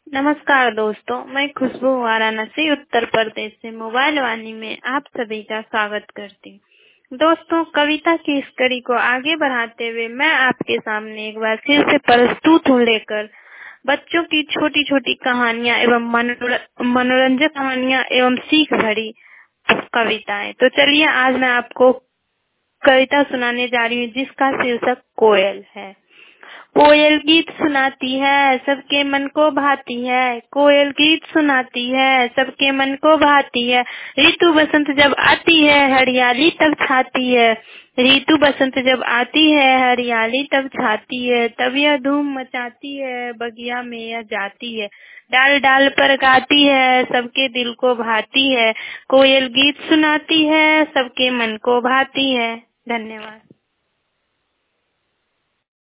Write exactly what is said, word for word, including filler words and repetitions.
नमस्कार दोस्तों, मैं खुशबू वाराणसी उत्तर प्रदेश से मोबाइल वाणी में आप सभी का स्वागत करती हूँ। दोस्तों, कविता की इस कड़ी को आगे बढ़ाते हुए मैं आपके सामने एक बार फिर से प्रस्तुत हूँ लेकर बच्चों की छोटी छोटी कहानियाँ एवं मनोरंजक कहानियाँ एवं सीख भरी कविताएं। तो चलिए आज मैं आपको कविता सुनाने जा रही हूँ जिसका शीर्षक कोयल है। कोयल गीत सुनाती है, सबके मन को भाती है। कोयल गीत सुनाती है, सबके मन को भाती है। ऋतु बसंत जब आती है, हरियाली तब छाती है। ऋतु बसंत जब आती है, हरियाली तब छाती है। तब यह धूम मचाती है, बगिया में यह जाती है। डाल डाल पर गाती है, सबके दिल को भाती है। कोयल गीत सुनाती है, सबके मन को भाती है। धन्यवाद।